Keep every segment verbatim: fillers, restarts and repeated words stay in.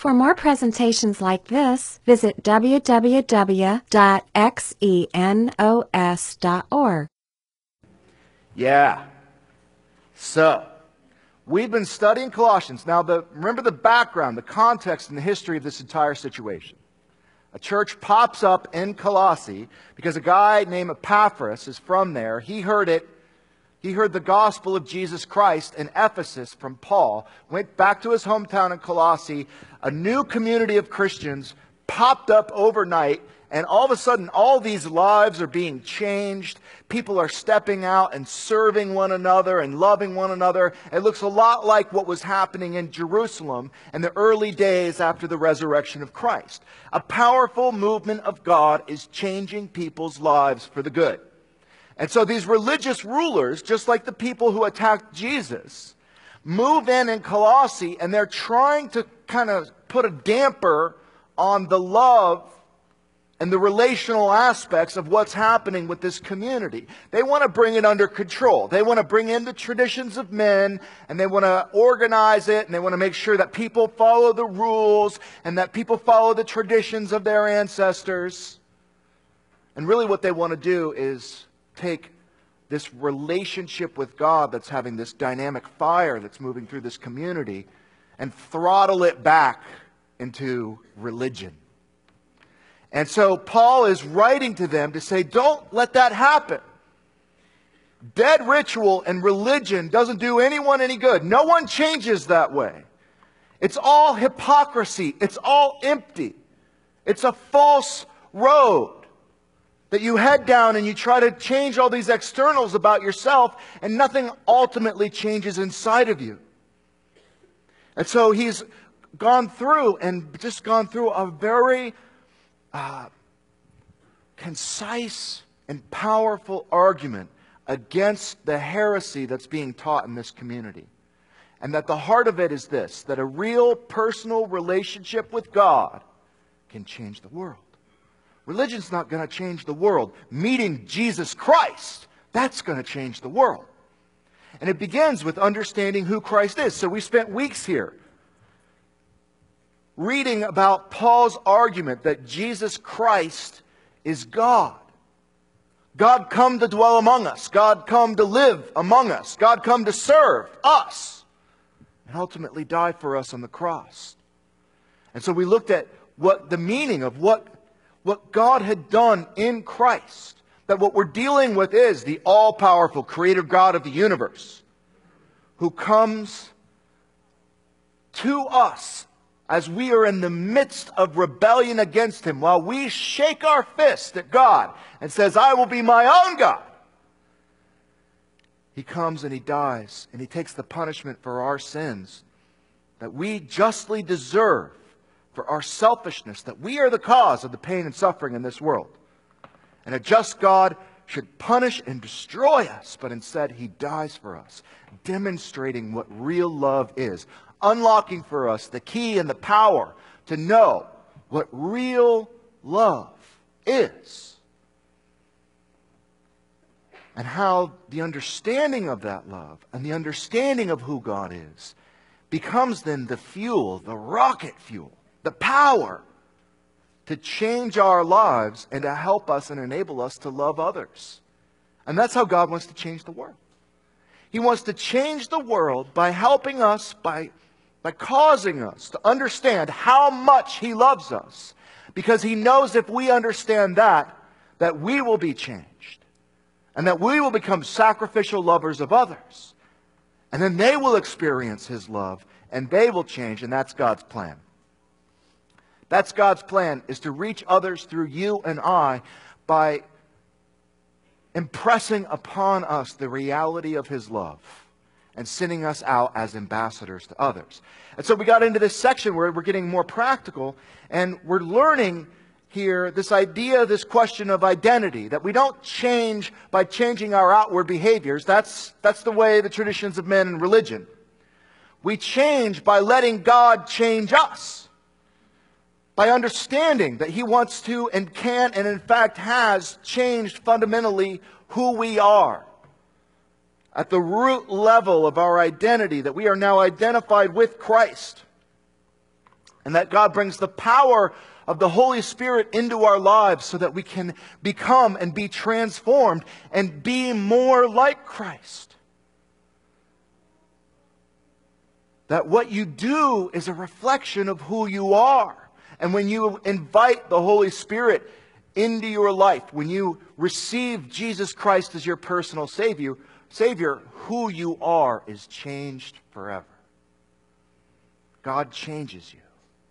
For more presentations like this, visit w w w dot xenos dot org. Yeah. So, we've been studying Colossians. Now, the, remember the background, the context, and the history of this entire situation. A church pops up in Colossae because a guy named Epaphras is from there. He heard it. He heard the gospel of Jesus Christ in Ephesus from Paul, went back to his hometown in Colossae. A new community of Christians popped up overnight, and all of a sudden, all these lives are being changed. People are stepping out and serving one another and loving one another. It looks a lot like what was happening in Jerusalem in the early days after the resurrection of Christ. A powerful movement of God is changing people's lives for the good. And so these religious rulers, just like the people who attacked Jesus, move in in Colossae, and they're trying to kind of put a damper on the love and the relational aspects of what's happening with this community. They want to bring it under control. They want to bring in the traditions of men, and they want to organize it, and they want to make sure that people follow the rules and that people follow the traditions of their ancestors. And really what they want to do is take this relationship with God that's having this dynamic fire that's moving through this community and throttle it back into religion. And so Paul is writing to them to say, don't let that happen. Dead ritual and religion doesn't do anyone any good. No one changes that way. It's all hypocrisy. It's all empty. It's a false road that you head down and you try to change all these externals about yourself, and nothing ultimately changes inside of you. And so he's gone through and just gone through a very Uh, concise and powerful argument against the heresy that's being taught in this community. And that the heart of it is this, that a real personal relationship with God can change the world. Religion's not going to change the world. Meeting Jesus Christ, that's going to change the world. And it begins with understanding who Christ is. So we spent weeks here reading about Paul's argument that Jesus Christ is God. God come to dwell among us. God come to live among us. God come to serve us. And ultimately die for us on the cross. And so we looked at what the meaning of what, what God had done in Christ. That what we're dealing with is the all-powerful creator God of the universe, who comes to us as we are in the midst of rebellion against Him, while we shake our fist at God and says, I will be my own God. He comes and He dies, and He takes the punishment for our sins that we justly deserve, for our selfishness, that we are the cause of the pain and suffering in this world. And a just God should punish and destroy us, but instead He dies for us, demonstrating what real love is. Unlocking for us the key and the power to know what real love is. And how the understanding of that love and the understanding of who God is becomes then the fuel, the rocket fuel, the power to change our lives and to help us and enable us to love others. And that's how God wants to change the world. He wants to change the world by helping us, by by causing us to understand how much He loves us. Because He knows if we understand that, that we will be changed. And that we will become sacrificial lovers of others. And then they will experience His love, and they will change, and that's God's plan. That's God's plan, is to reach others through you and I by impressing upon us the reality of His love and sending us out as ambassadors to others. And so we got into this section where we're getting more practical, and we're learning here this idea, this question of identity, that we don't change by changing our outward behaviors. That's, that's the way the traditions of men and religion. We change by letting God change us. By understanding that He wants to and can and in fact has changed fundamentally who we are. At the root level of our identity, that we are now identified with Christ. And that God brings the power of the Holy Spirit into our lives so that we can become and be transformed and be more like Christ. That what you do is a reflection of who you are. And when you invite the Holy Spirit into your life, when you receive Jesus Christ as your personal Savior, Savior, who you are is changed forever. God changes you.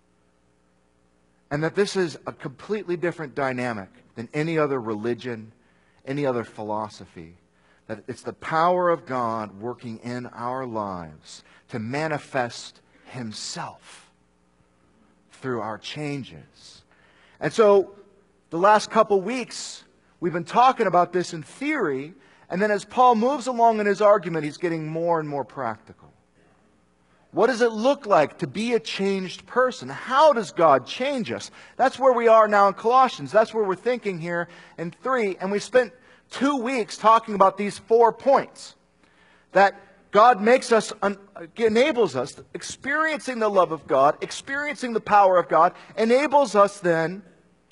And that this is a completely different dynamic than any other religion, any other philosophy. That it's the power of God working in our lives to manifest Himself through our changes. And so, the last couple weeks, we've been talking about this in theory, and then as Paul moves along in his argument, he's getting more and more practical. What does it look like to be a changed person? How does God change us? That's where we are now in Colossians. That's where we're thinking here in three. And we spent two weeks talking about these four points. That God makes us, enables us, experiencing the love of God, experiencing the power of God, enables us then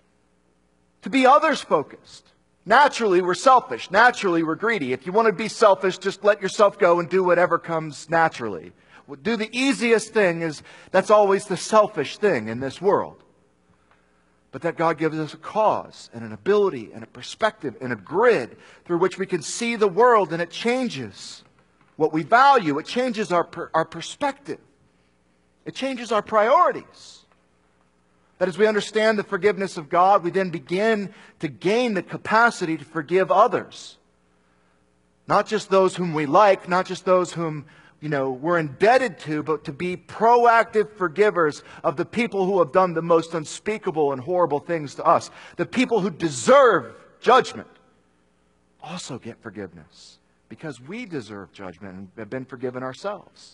to be others-focused. Naturally, we're selfish. Naturally, we're greedy. If you want to be selfish, just let yourself go and do whatever comes naturally. Do the easiest thing is, that's always the selfish thing in this world. But that God gives us a cause and an ability and a perspective and a grid through which we can see the world, and it changes what we value. It changes our, our perspective. It changes our priorities. That as we understand the forgiveness of God, we then begin to gain the capacity to forgive others. Not just those whom we like, not just those whom you know, we're indebted to, but to be proactive forgivers of the people who have done the most unspeakable and horrible things to us. The people who deserve judgment also get forgiveness because we deserve judgment and have been forgiven ourselves.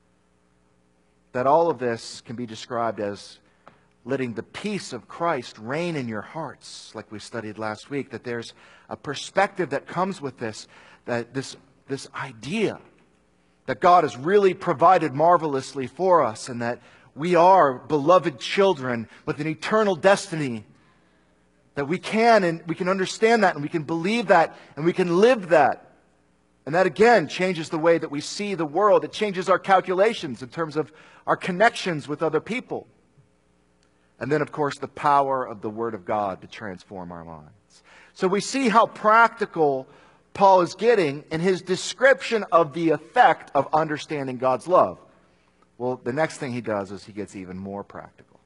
That all of this can be described as letting the peace of Christ reign in your hearts, like we studied last week. That there's a perspective that comes with this, that this, this idea that God has really provided marvelously for us, and that we are beloved children with an eternal destiny. That we can and we can understand that, and we can believe that, and we can live that. And that again changes the way that we see the world. It changes our calculations in terms of our connections with other people. And then, of course, the power of the Word of God to transform our lives. So we see how practical Paul is getting in his description of the effect of understanding God's love. Well, the next thing he does is he gets even more practical.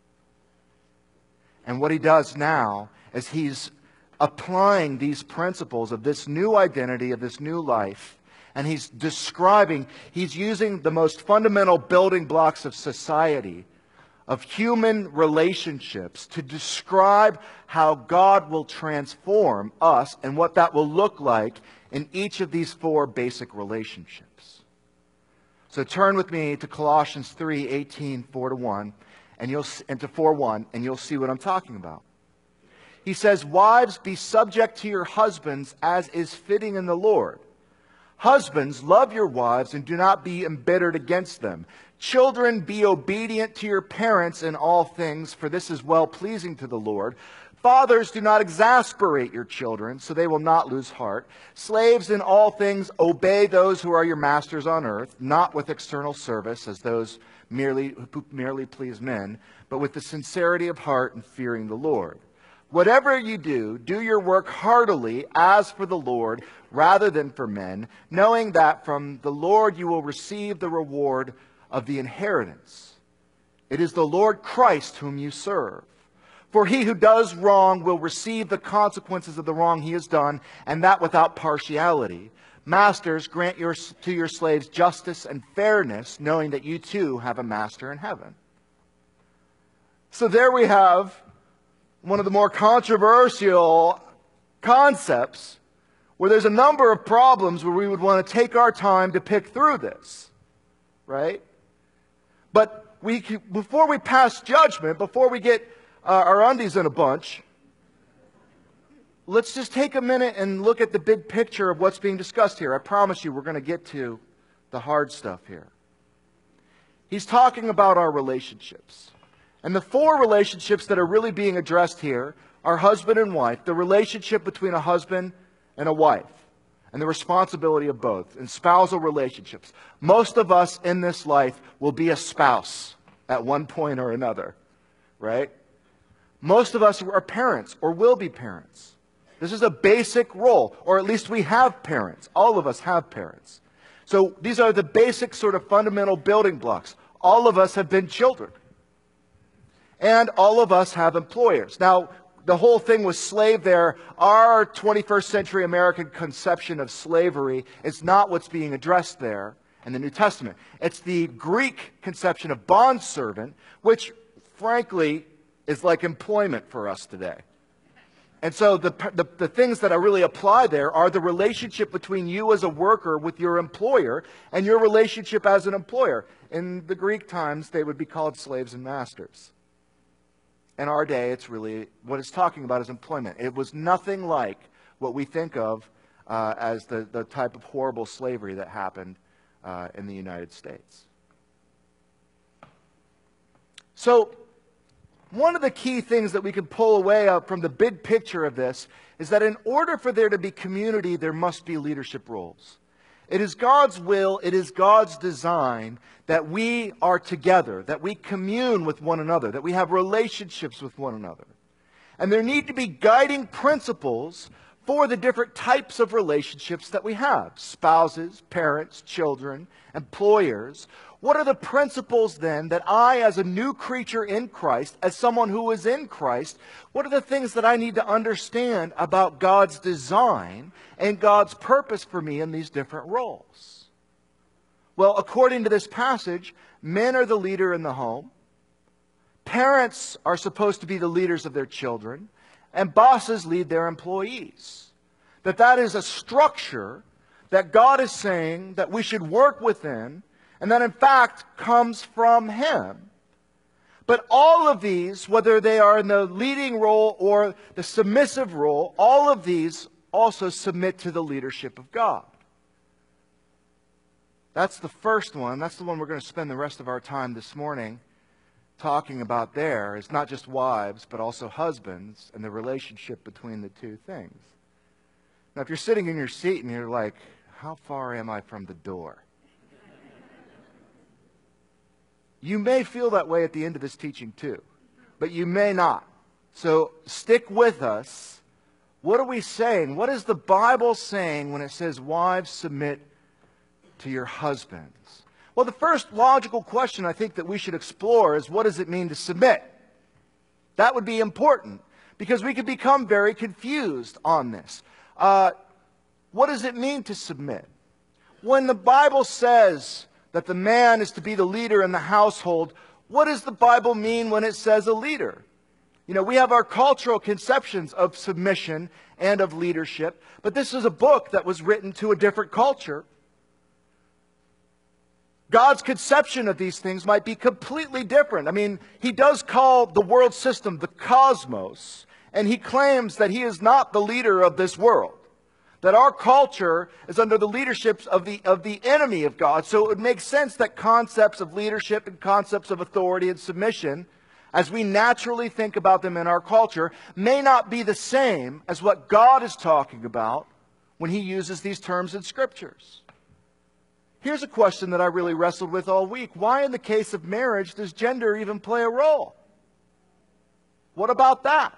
And what he does now is he's applying these principles of this new identity, of this new life, and he's describing, he's using the most fundamental building blocks of society, of human relationships, to describe how God will transform us and what that will look like in each of these four basic relationships. So turn with me to Colossians three eighteen, four to one, and you'll and to four one, and you'll see what I'm talking about. He says, "Wives, be subject to your husbands as is fitting in the Lord. Husbands, love your wives and do not be embittered against them. Children, be obedient to your parents in all things, for this is well-pleasing to the Lord. Fathers, do not exasperate your children, so they will not lose heart. Slaves, in all things, obey those who are your masters on earth, not with external service, as those merely who merely please men, but with the sincerity of heart and fearing the Lord. Whatever you do, do your work heartily as for the Lord, rather than for men, knowing that from the Lord you will receive the reward of the inheritance. It is the Lord Christ whom you serve. For he who does wrong will receive the consequences of the wrong he has done, and that without partiality. Masters, grant your, to your slaves justice and fairness, knowing that you too have a master in heaven." So there we have one of the more controversial concepts, where there's a number of problems where we would want to take our time to pick through this, right? But we, before we pass judgment, before we get uh, our undies in a bunch, let's just take a minute and look at the big picture of what's being discussed here. I promise you we're going to get to the hard stuff here. He's talking about our relationships. And the four relationships that are really being addressed here are husband and wife, the relationship between a husband and a wife, and the responsibility of both, and spousal relationships. Most of us in this life will be a spouse at one point or another, right? Most of us are parents or will be parents. This is a basic role, or at least we have parents. All of us have parents. So these are the basic sort of fundamental building blocks. All of us have been children. And all of us have employers. Now, the whole thing with slave there, our twenty-first century American conception of slavery is not what's being addressed there in the New Testament. It's the Greek conception of bondservant, which, frankly, is like employment for us today. And so the, the, the things that I really apply there are the relationship between you as a worker with your employer and your relationship as an employer. In the Greek times, they would be called slaves and masters. In our day, it's really, what it's talking about is employment. It was nothing like what we think of uh, as the, the type of horrible slavery that happened uh, in the United States. So, one of the key things that we can pull away from the big picture of this is that in order for there to be community, there must be leadership roles. It is God's will, it is God's design that we are together, that we commune with one another, that we have relationships with one another. And there need to be guiding principles for the different types of relationships that we have. Spouses, parents, children, employers. What are the principles then that I, as a new creature in Christ, as someone who is in Christ, what are the things that I need to understand about God's design and God's purpose for me in these different roles? Well, according to this passage, men are the leader in the home. Parents are supposed to be the leaders of their children. And bosses lead their employees. That that is a structure that God is saying that we should work within, and that in fact comes from Him. But all of these, whether they are in the leading role or the submissive role, all of these also submit to the leadership of God. That's the first one. That's the one we're going to spend the rest of our time this morning talking about there. It's not just wives, but also husbands and the relationship between the two things. Now, if you're sitting in your seat and you're like, how far am I from the door? You may feel that way at the end of this teaching too, but you may not. So stick with us. What are we saying? What is the Bible saying when it says, wives, submit to your husbands? Well, the first logical question I think that we should explore is, what does it mean to submit? That would be important, because we could become very confused on this. Uh, what does it mean to submit? When the Bible says that the man is to be the leader in the household, what does the Bible mean when it says a leader? You know, we have our cultural conceptions of submission and of leadership, but this is a book that was written to a different culture. God's conception of these things might be completely different. I mean, He does call the world system the cosmos, and He claims that He is not the leader of this world. That our culture is under the leadership of the, of the enemy of God. So it would make sense that concepts of leadership and concepts of authority and submission, as we naturally think about them in our culture, may not be the same as what God is talking about when He uses these terms in Scriptures. Here's a question that I really wrestled with all week. Why in the case of marriage does gender even play a role? What about that?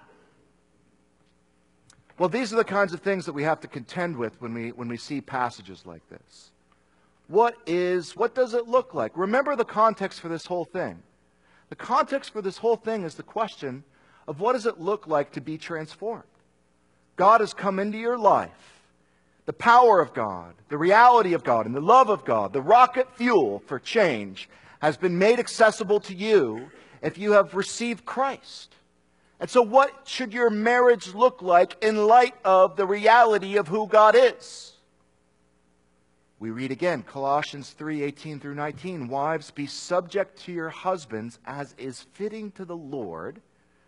Well, these are the kinds of things that we have to contend with when we, when we see passages like this. What is, what does it look like? Remember the context for this whole thing. The context for this whole thing is the question of, what does it look like to be transformed? God has come into your life. The power of God, the reality of God, and the love of God, the rocket fuel for change, has been made accessible to you if you have received Christ. And so what should your marriage look like in light of the reality of who God is? We read again, Colossians three, eighteen through nineteen. Wives, be subject to your husbands as is fitting to the Lord.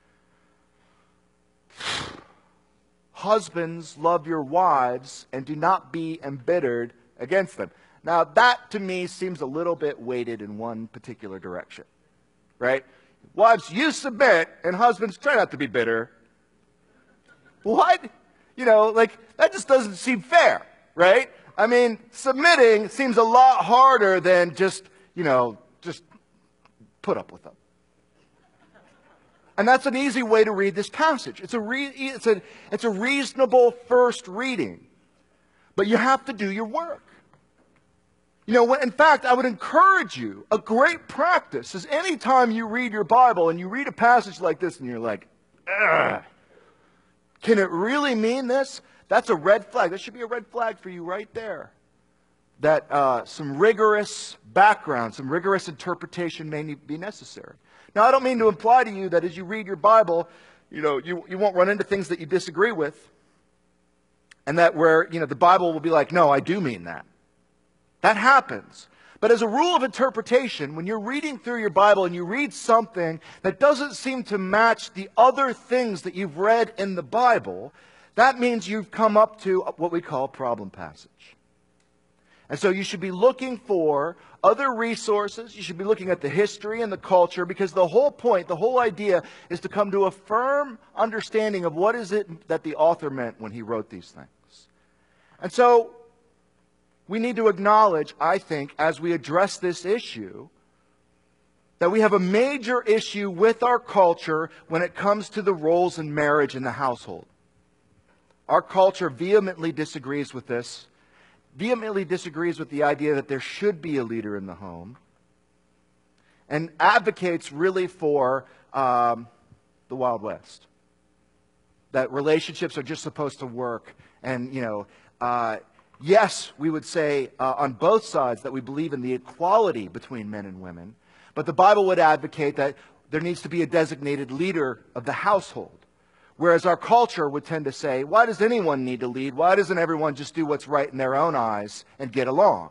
Husbands, love your wives and do not be embittered against them. Now that to me seems a little bit weighted in one particular direction, right? Wives, you submit, and husbands, try not to be bitter. What? You know, like, that just doesn't seem fair, right? I mean, submitting seems a lot harder than just, you know, just put up with them. And that's an easy way to read this passage. It's a, re- it's a, it's a reasonable first reading. But you have to do your work. You know, in fact, I would encourage you, a great practice is anytime you read your Bible and you read a passage like this and you're like, ugh, can it really mean this? That's a red flag. That should be a red flag for you right there. That uh, some rigorous background, some rigorous interpretation may be necessary. Now, I don't mean to imply to you that as you read your Bible, you know, you, you won't run into things that you disagree with. And that where, you know, the Bible will be like, no, I do mean that. That happens. But as a rule of interpretation, when you're reading through your Bible and you read something that doesn't seem to match the other things that you've read in the Bible, that means you've come up to what we call problem passage. And so you should be looking for other resources. You should be looking at the history and the culture, because the whole point, the whole idea is to come to a firm understanding of what is it that the author meant when he wrote these things. And so we need to acknowledge, I think, as we address this issue, that we have a major issue with our culture when it comes to the roles in marriage in the household. Our culture vehemently disagrees with this, vehemently disagrees with the idea that there should be a leader in the home, and advocates really for um, the Wild West. That relationships are just supposed to work, and, you know, uh, yes, we would say uh, on both sides that we believe in the equality between men and women, but the Bible would advocate that there needs to be a designated leader of the household. Whereas our culture would tend to say, why does anyone need to lead? Why doesn't everyone just do what's right in their own eyes and get along?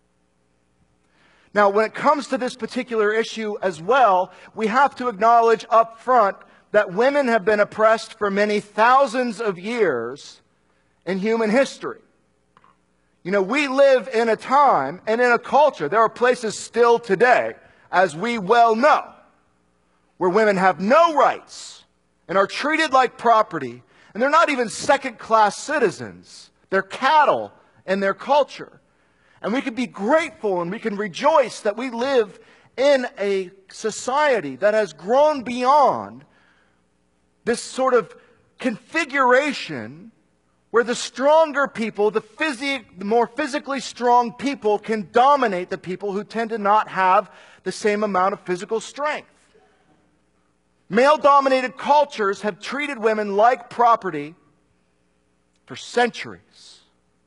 Now, when it comes to this particular issue as well, we have to acknowledge up front that women have been oppressed for many thousands of years in human history. You know, we live in a time and in a culture, there are places still today, as we well know, where women have no rights and are treated like property, and they're not even second-class citizens. They're cattle in their culture. And we can be grateful and we can rejoice that we live in a society that has grown beyond this sort of configuration where the stronger people, the, physi- the more physically strong people can dominate the people who tend to not have the same amount of physical strength. Male-dominated cultures have treated women like property for centuries.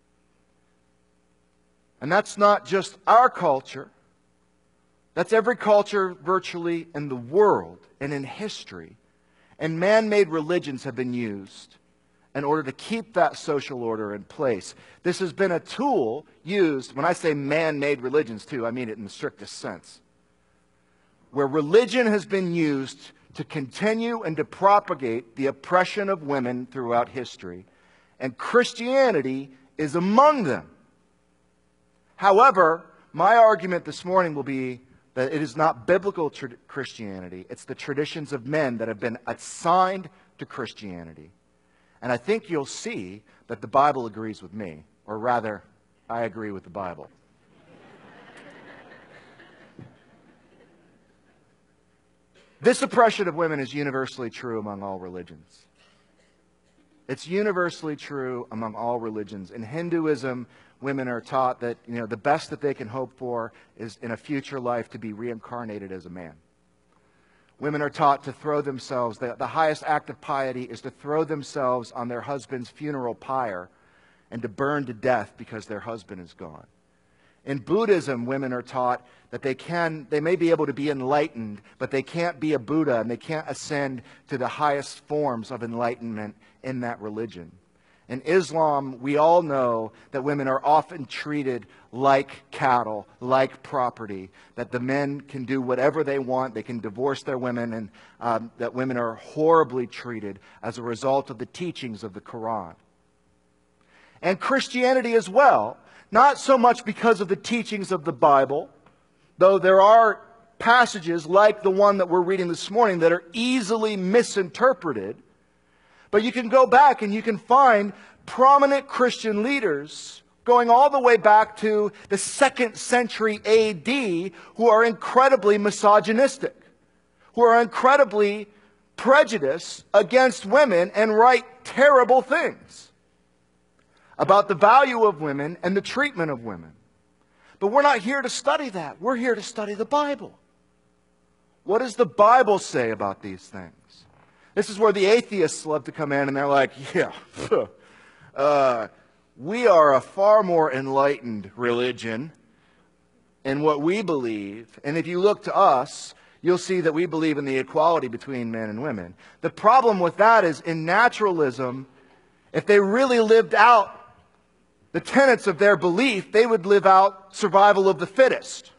And that's not just our culture. That's every culture virtually in the world and in history. And man-made religions have been used in order to keep that social order in place. This has been a tool used, when I say man-made religions too, I mean it in the strictest sense, where religion has been used to continue and to propagate the oppression of women throughout history. And Christianity is among them. However, my argument this morning will be that it is not biblical tr- Christianity. It's the traditions of men that have been assigned to Christianity. And I think you'll see that the Bible agrees with me. Or rather, I agree with the Bible. This oppression of women is universally true among all religions. It's universally true among all religions. In Hinduism, women are taught that, you know, the best that they can hope for is in a future life to be reincarnated as a man. Women are taught to throw themselves, the, the highest act of piety is to throw themselves on their husband's funeral pyre and to burn to death because their husband is gone. In Buddhism, women are taught that they can, they may be able to be enlightened, but they can't be a Buddha and they can't ascend to the highest forms of enlightenment in that religion. In Islam, we all know that women are often treated like cattle, like property, that the men can do whatever they want, they can divorce their women, and um, that women are horribly treated as a result of the teachings of the Quran. And Christianity as well, not so much because of the teachings of the Bible, though there are passages like the one that we're reading this morning that are easily misinterpreted. But you can go back and you can find prominent Christian leaders going all the way back to the second century A D who are incredibly misogynistic, who are incredibly prejudiced against women and write terrible things about the value of women and the treatment of women. But we're not here to study that. We're here to study the Bible. What does the Bible say about these things? This is where the atheists love to come in and they're like, yeah, uh, we are a far more enlightened religion in what we believe. And if you look to us, you'll see that we believe in the equality between men and women. The problem with that is in naturalism, if they really lived out the tenets of their belief, they would live out survival of the fittest.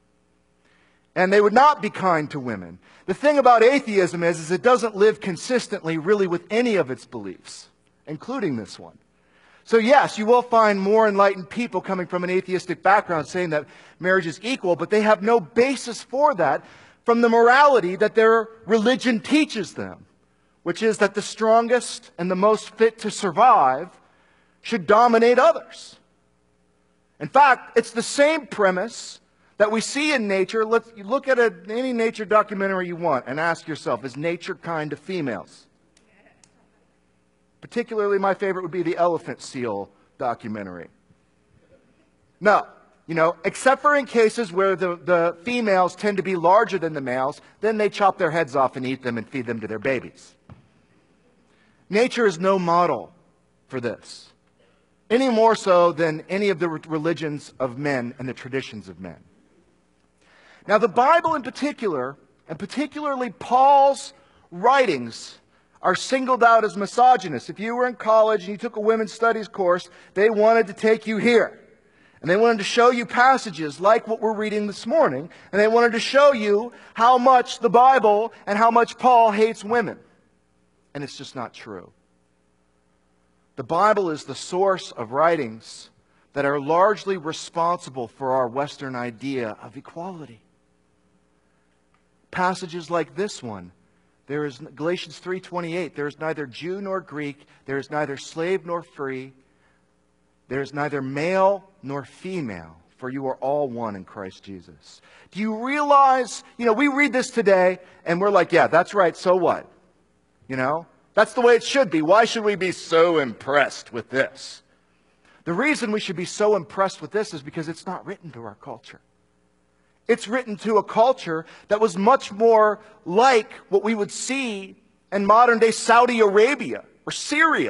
And they would not be kind to women. The thing about atheism is, is it doesn't live consistently really with any of its beliefs, including this one. So yes, you will find more enlightened people coming from an atheistic background saying that marriage is equal, but they have no basis for that from the morality that their religion teaches them, which is that the strongest and the most fit to survive should dominate others. In fact, it's the same premise that we see in nature. Let's look at a, any nature documentary you want and ask yourself, is nature kind to females? Particularly my favorite would be the elephant seal documentary. No, you know, except for in cases where the, the females tend to be larger than the males, then they chop their heads off and eat them and feed them to their babies. Nature is no model for this, any more so than any of the religions of men and the traditions of men. Now, the Bible in particular, and particularly Paul's writings, are singled out as misogynist. If you were in college and you took a women's studies course, they wanted to take you here. And they wanted to show you passages like what we're reading this morning. And they wanted to show you how much the Bible and how much Paul hates women. And it's just not true. The Bible is the source of writings that are largely responsible for our Western idea of equality. Passages like this one. There is Galatians three twenty-eight. There is neither Jew nor Greek. There is neither slave nor free. There is neither male nor female, for you are all one in Christ Jesus. Do you realize, you know, we read this today and we're like, yeah, that's right, so what? You know, that's the way it should be. Why should we be so impressed with this? The reason we should be so impressed with this is because it's not written to our culture. It's written to a culture that was much more like what we would see in modern-day Saudi Arabia or Syria.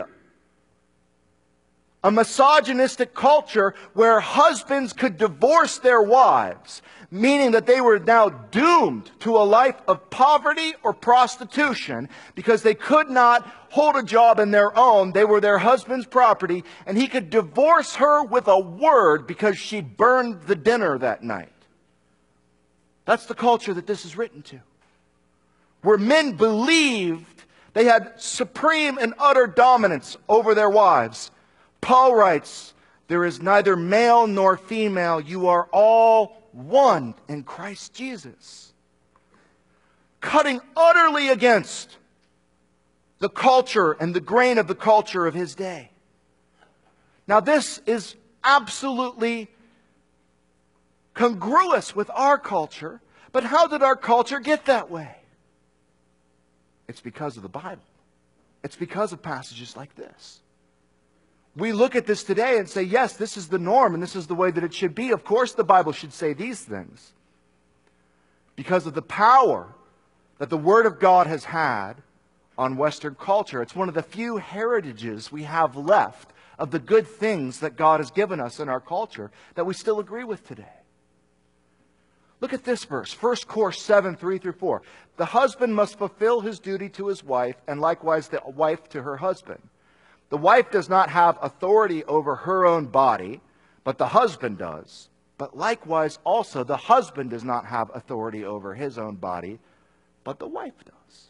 A misogynistic culture where husbands could divorce their wives, meaning that they were now doomed to a life of poverty or prostitution because they could not hold a job in their own. They were their husband's property, and he could divorce her with a word because she burned the dinner that night. That's the culture that this is written to. Where men believed they had supreme and utter dominance over their wives. Paul writes, there is neither male nor female. You are all one in Christ Jesus. Cutting utterly against the culture and the grain of the culture of his day. Now this is absolutely congruous with our culture, but how did our culture get that way? It's because of the Bible. It's because of passages like this. We look at this today and say, yes, this is the norm and this is the way that it should be. Of course the Bible should say these things. Because of the power that the Word of God has had on Western culture. It's one of the few heritages we have left of the good things that God has given us in our culture that we still agree with today. Look at this verse, First Cor seven, three through four. The husband must fulfill his duty to his wife, and likewise the wife to her husband. The wife does not have authority over her own body, but the husband does. But likewise also the husband does not have authority over his own body, but the wife does.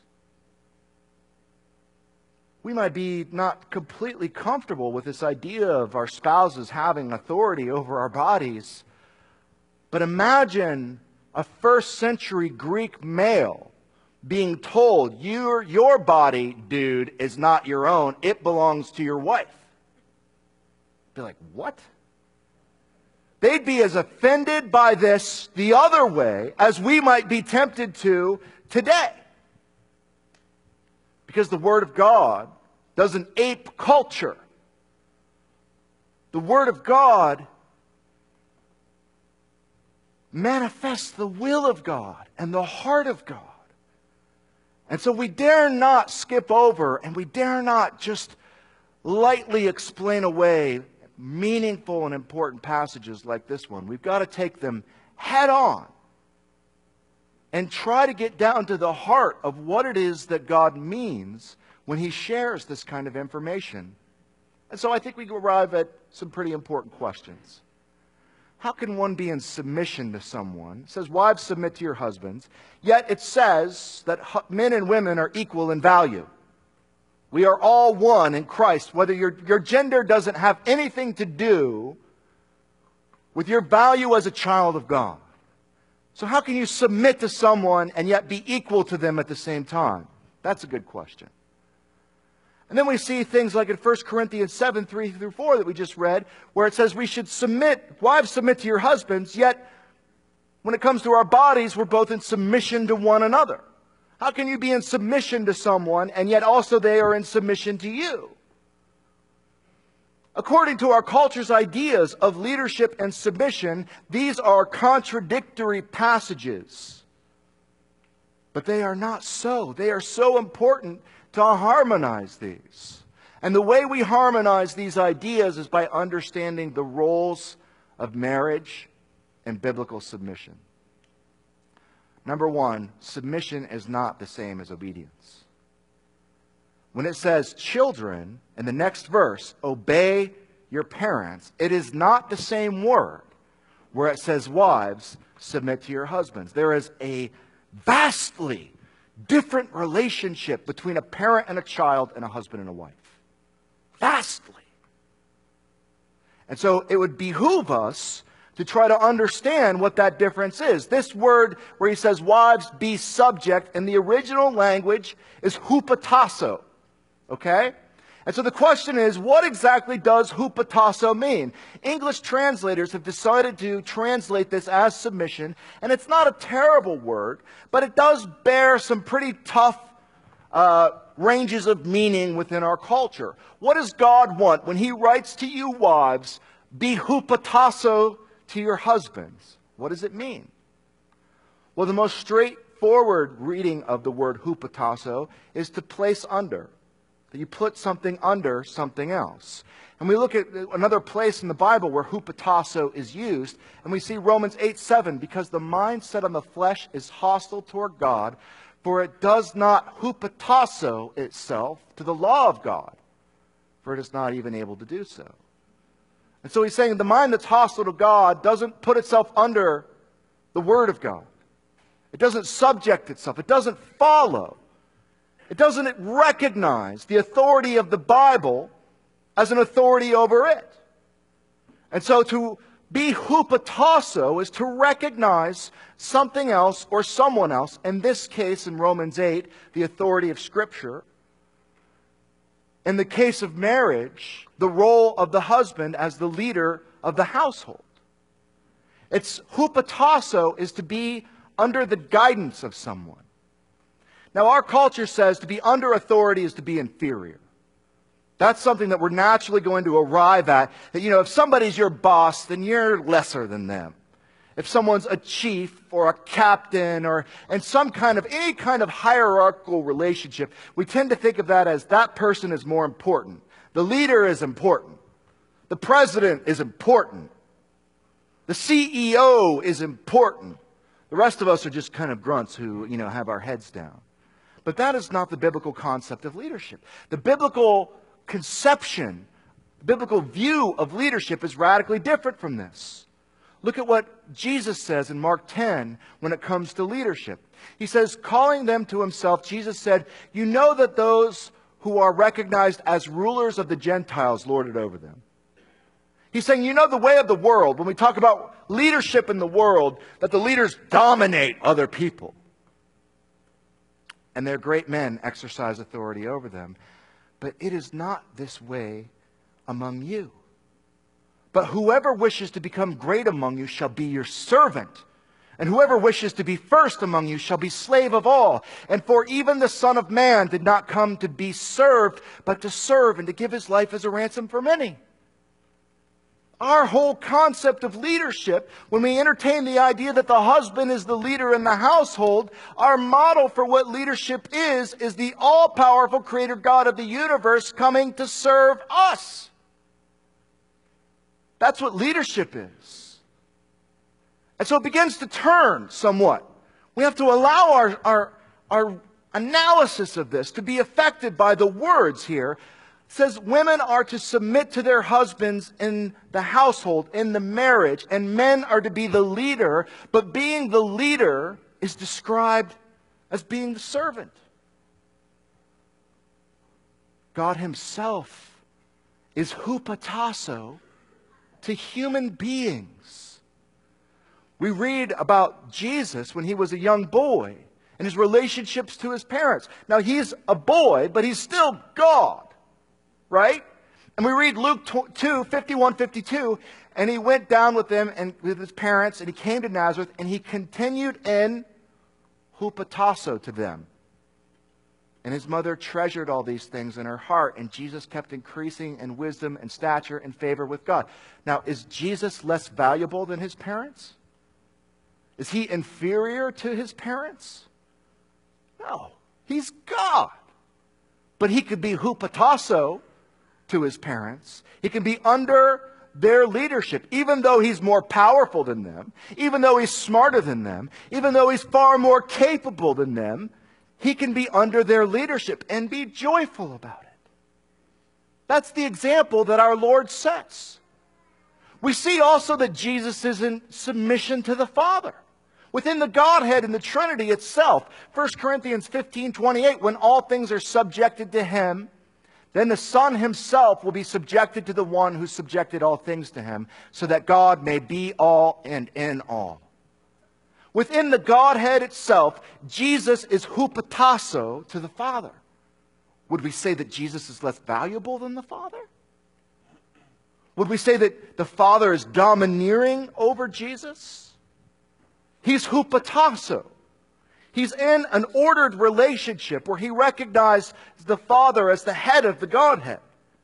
We might be not completely comfortable with this idea of our spouses having authority over our bodies, but imagine a first century Greek male being told, your, your body, dude, is not your own. It belongs to your wife. Be like, what? They'd be as offended by this the other way as we might be tempted to today. Because the Word of God doesn't ape culture. The Word of God manifests the will of God and the heart of God. And so we dare not skip over, and we dare not just lightly explain away meaningful and important passages like this one. We've got to take them head on and try to get down to the heart of what it is that God means when He shares this kind of information. And so I think we arrive at some pretty important questions. How can one be in submission to someone? It says, wives, submit to your husbands. Yet it says that men and women are equal in value. We are all one in Christ. Whether your, your gender doesn't have anything to do with your value as a child of God. So how can you submit to someone and yet be equal to them at the same time? That's a good question. And then we see things like in First Corinthians seven, three through four that we just read, where it says we should submit, wives submit to your husbands, yet when it comes to our bodies, we're both in submission to one another. How can you be in submission to someone and yet also they are in submission to you? According to our culture's ideas of leadership and submission, these are contradictory passages. But they are not so. They are so important to harmonize these. And the way we harmonize these ideas is by understanding the roles of marriage and biblical submission. Number one, submission is not the same as obedience. When it says children, in the next verse, obey your parents, it is not the same word where it says wives, submit to your husbands. There is a vastly different relationship between a parent and a child and a husband and a wife. Vastly. And so it would behoove us to try to understand what that difference is. This word where he says, wives, be subject, in the original language is hupotasso. Okay? And so the question is, what exactly does hupotasso mean? English translators have decided to translate this as submission, and it's not a terrible word, but it does bear some pretty tough uh, ranges of meaning within our culture. What does God want when He writes to you wives, be hupotasso to your husbands? What does it mean? Well, the most straightforward reading of the word hupotasso is to place under. That you put something under something else. And we look at another place in the Bible where hupotasso is used, and we see Romans eight seven, because the mind set on the flesh is hostile toward God, for it does not hupotasso itself to the law of God, for it is not even able to do so. And so he's saying the mind that's hostile to God doesn't put itself under the Word of God. It doesn't subject itself. It doesn't follow. It doesn't recognize the authority of the Bible as an authority over it. And so to be hupotasso is to recognize something else or someone else, in this case in Romans eight, the authority of Scripture. In the case of marriage, the role of the husband as the leader of the household. It's hupotasso is to be under the guidance of someone. Now, our culture says to be under authority is to be inferior. That's something that we're naturally going to arrive at. That, you know, if somebody's your boss, then you're lesser than them. If someone's a chief or a captain or in some kind of, any kind of hierarchical relationship, we tend to think of that as that person is more important. The leader is important. The president is important. The C E O is important. The rest of us are just kind of grunts who, you know, have our heads down. But that is not the biblical concept of leadership. The biblical conception, the biblical view of leadership is radically different from this. Look at what Jesus says in Mark ten when it comes to leadership. He says, calling them to Himself, Jesus said, you know that those who are recognized as rulers of the Gentiles lord it over them. He's saying, you know, the way of the world, when we talk about leadership in the world, that the leaders dominate other people. And their great men exercise authority over them. But it is not this way among you. But whoever wishes to become great among you shall be your servant. And whoever wishes to be first among you shall be slave of all. And for even the Son of Man did not come to be served, but to serve and to give his life as a ransom for many. Our whole concept of leadership, when we entertain the idea that the husband is the leader in the household, our model for what leadership is, is the all-powerful creator God of the universe coming to serve us. That's what leadership is. And so it begins to turn somewhat. We have to allow our, our, our analysis of this to be affected by the words here. It says women are to submit to their husbands in the household, in the marriage, and men are to be the leader, but being the leader is described as being the servant. God himself is hupotasso to human beings. We read about Jesus when he was a young boy and his relationships to his parents. Now he's a boy, but he's still God. Right? And we read Luke two, fifty-one, fifty-two, and he went down with them and with his parents, and he came to Nazareth, and he continued in hupotasso to them. And his mother treasured all these things in her heart, and Jesus kept increasing in wisdom and stature and favor with God. Now, is Jesus less valuable than his parents? Is he inferior to his parents? No, he's God. But he could be hupotasso to his parents. He can be under their leadership, even though he's more powerful than them, even though he's smarter than them, even though he's far more capable than them. He can be under their leadership and be joyful about it. That's the example that our Lord sets. We see also that Jesus is in submission to the Father. Within the Godhead and the Trinity itself, First Corinthians fifteen twenty-eight, when all things are subjected to him, then the Son himself will be subjected to the one who subjected all things to him, so that God may be all and in all. Within the Godhead itself, Jesus is hupotasso to the Father. Would we say that Jesus is less valuable than the Father? Would we say that the Father is domineering over Jesus? He's hupotasso. He's in an ordered relationship where he recognizes the Father as the head of the Godhead.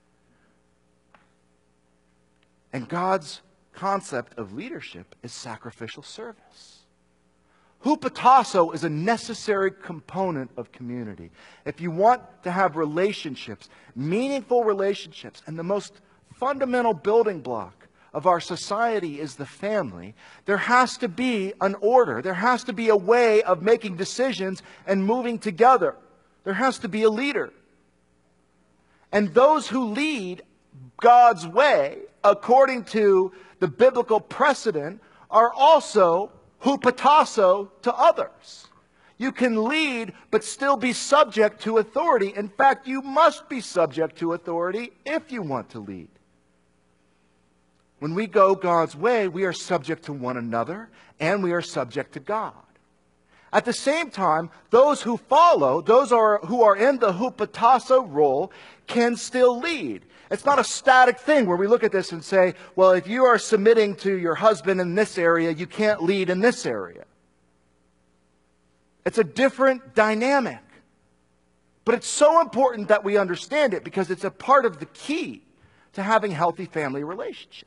And God's concept of leadership is sacrificial service. Hupotasso is a necessary component of community. If you want to have relationships, meaningful relationships, and the most fundamental building block of our society is the family, there has to be an order. There has to be a way of making decisions and moving together. There has to be a leader. And those who lead God's way, according to the biblical precedent, are also hupotasso to others. You can lead, but still be subject to authority. In fact, you must be subject to authority if you want to lead. When we go God's way, we are subject to one another, and we are subject to God. At the same time, those who follow, those are, who are in the hupotasso role, can still lead. It's not a static thing where we look at this and say, well, if you are submitting to your husband in this area, you can't lead in this area. It's a different dynamic. But it's so important that we understand it because it's a part of the key to having healthy family relationships.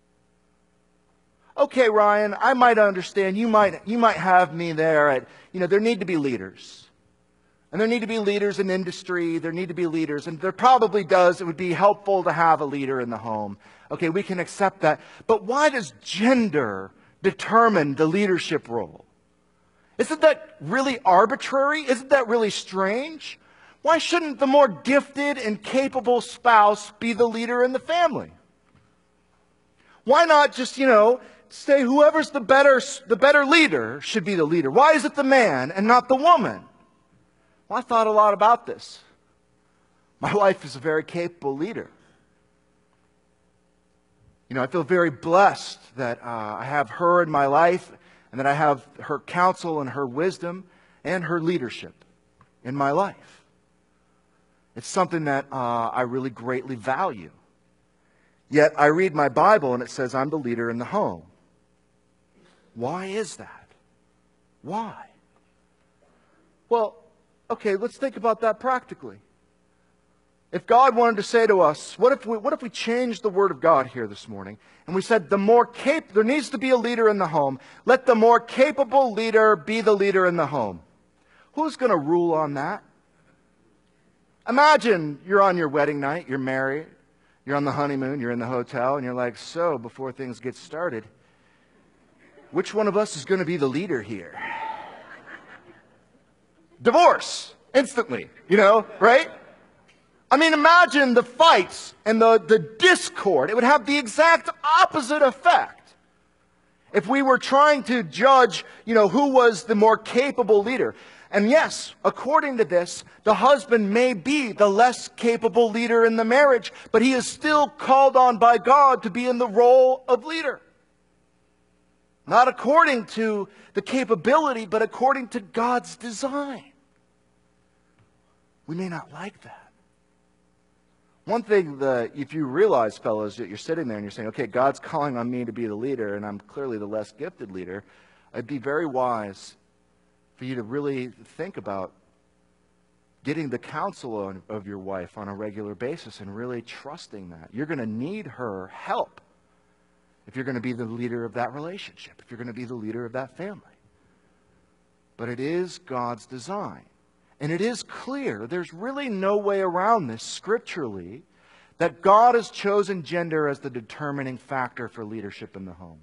Okay, Ryan, I might understand. You might, you might have me there at, you know, there need to be leaders. And there need to be leaders in industry. There need to be leaders. And there probably does. It would be helpful to have a leader in the home. Okay, we can accept that. But why does gender determine the leadership role? Isn't that really arbitrary? Isn't that really strange? Why shouldn't the more gifted and capable spouse be the leader in the family? Why not just, you know, say whoever's the better, the better leader should be the leader? Why is it the man and not the woman? Well, I thought a lot about this. My wife is a very capable leader. You know, I feel very blessed that uh, I have her in my life and that I have her counsel and her wisdom and her leadership in my life. It's something that uh, I really greatly value. Yet I read my Bible and it says I'm the leader in the home. Why is that? Why? Well, okay, let's think about that practically. If God wanted to say to us, what if we, what if we changed the Word of God here this morning, and we said the more cap- there needs to be a leader in the home, let the more capable leader be the leader in the home. Who's going to rule on that? Imagine you're on your wedding night, you're married, you're on the honeymoon, you're in the hotel, and you're like, so, before things get started, which one of us is going to be the leader here? Divorce, instantly, you know, right? I mean, imagine the fights and the, the discord. It would have the exact opposite effect if we were trying to judge, you know, who was the more capable leader. And yes, according to this, the husband may be the less capable leader in the marriage, but he is still called on by God to be in the role of leader. Not according to the capability, but according to God's design. We may not like that. One thing that, if you realize, fellows, that you're sitting there and you're saying, okay, God's calling on me to be the leader, and I'm clearly the less gifted leader, it'd be very wise for you to really think about getting the counsel of, of your wife on a regular basis and really trusting that. You're going to need her help if you're going to be the leader of that relationship, if you're going to be the leader of that family. But it is God's design. And it is clear, there's really no way around this scripturally, that God has chosen gender as the determining factor for leadership in the home.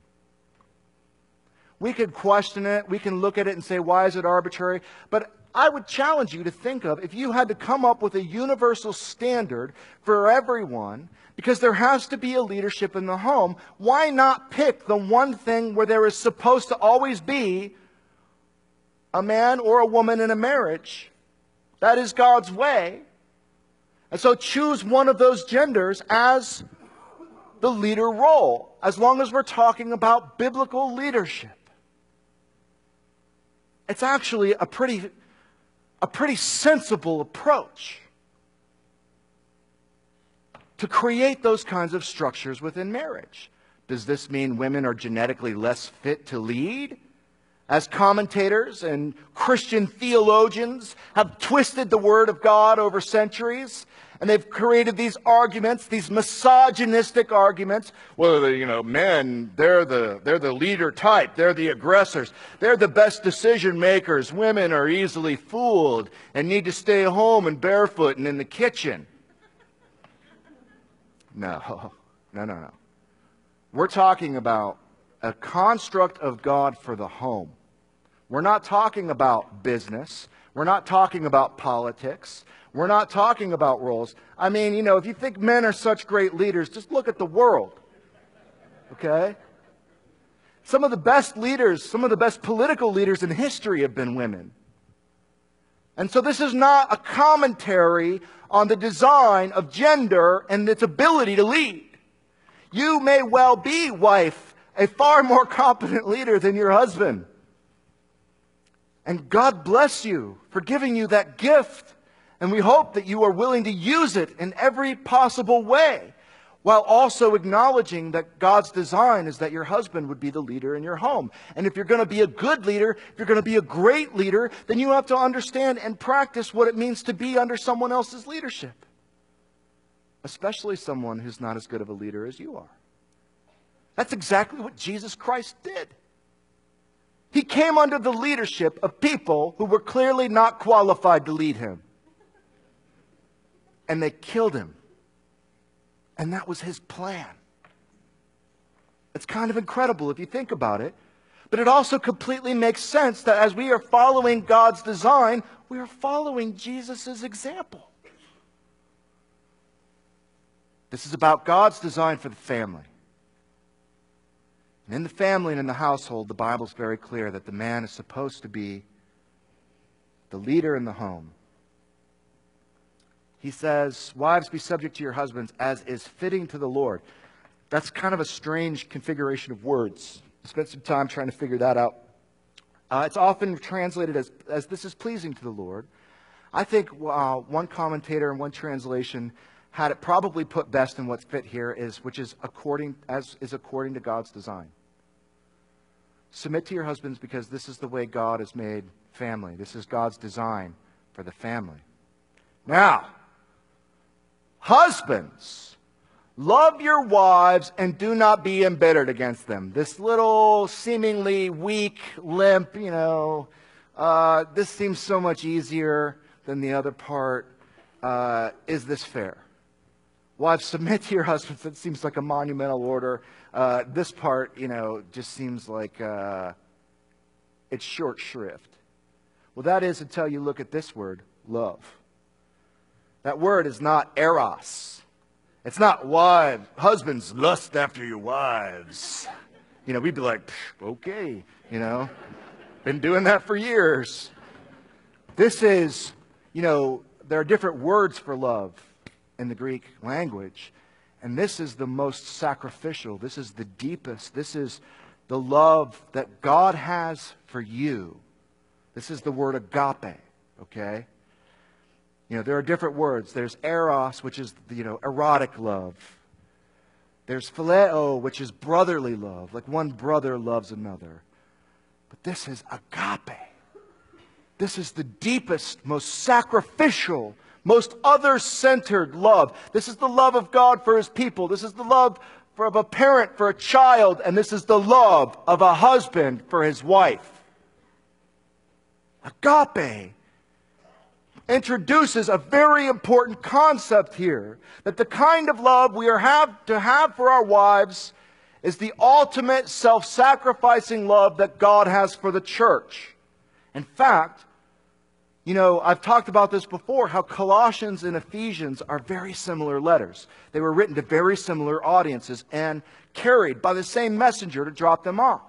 We could question it, we can look at it and say, why is it arbitrary? But I would challenge you to think of, if you had to come up with a universal standard for everyone, because there has to be a leadership in the home, why not pick the one thing where there is supposed to always be a man or a woman in a marriage? That is God's way. And so choose one of those genders as the leader role, as long as we're talking about biblical leadership. It's actually a pretty, a pretty sensible approach to create those kinds of structures within marriage. Does this mean women are genetically less fit to lead? As commentators and Christian theologians have twisted the Word of God over centuries, and they've created these arguments, these misogynistic arguments. Well, you know, men, they're the, they're the leader type. They're the aggressors. They're the best decision makers. Women are easily fooled and need to stay home and barefoot and in the kitchen. No, no, no, no. We're talking about a construct of God for the home. We're not talking about business. We're not talking about politics. We're not talking about roles. I mean, you know, if you think men are such great leaders, just look at the world. Okay? Some of the best leaders, some of the best political leaders in history have been women. And so this is not a commentary on the design of gender and its ability to lead. You may well be, wife, a far more competent leader than your husband. And God bless you for giving you that gift. And we hope that you are willing to use it in every possible way, while also acknowledging that God's design is that your husband would be the leader in your home. And if you're going to be a good leader, if you're going to be a great leader, then you have to understand and practice what it means to be under someone else's leadership. Especially someone who's not as good of a leader as you are. That's exactly what Jesus Christ did. He came under the leadership of people who were clearly not qualified to lead him. And they killed him. And that was his plan. It's kind of incredible if you think about it. But it also completely makes sense that as we are following God's design, we are following Jesus' example. This is about God's design for the family. And in the family and in the household, the Bible's very clear that the man is supposed to be the leader in the home. He says, wives, be subject to your husbands as is fitting to the Lord. That's kind of a strange configuration of words. I spent some time trying to figure that out. Uh, it's often translated as, as this is pleasing to the Lord. I think uh, one commentator and one translation had it probably put best in what's fit here, is which is according as is according to God's design. Submit to your husbands because this is the way God has made family. This is God's design for the family. Now, husbands, love your wives and do not be embittered against them. This little seemingly weak, limp, you know, uh, this seems so much easier than the other part. Uh, is this fair? Wives, submit to your husbands. That seems like a monumental order. Uh, this part, you know, just seems like uh, it's short shrift. Well, that is until you look at this word, love. That word is not eros. It's not wives. Husbands, lust after your wives. You know, we'd be like, okay, you know, been doing that for years. This is, you know, there are different words for love in the Greek language. And this is the most sacrificial. This is the deepest. This is the love that God has for you. This is the word agape, okay? You know, there are different words. There's eros, which is, you know, erotic love. There's phileo, which is brotherly love, like one brother loves another. But this is agape. This is the deepest, most sacrificial, most other-centered love. This is the love of God for His people. This is the love for, of a parent for a child. And this is the love of a husband for his wife. Agape introduces a very important concept here. That the kind of love we are have to have for our wives is the ultimate self-sacrificing love that God has for the church. In fact, you know, I've talked about this before, how Colossians and Ephesians are very similar letters. They were written to very similar audiences and carried by the same messenger to drop them off.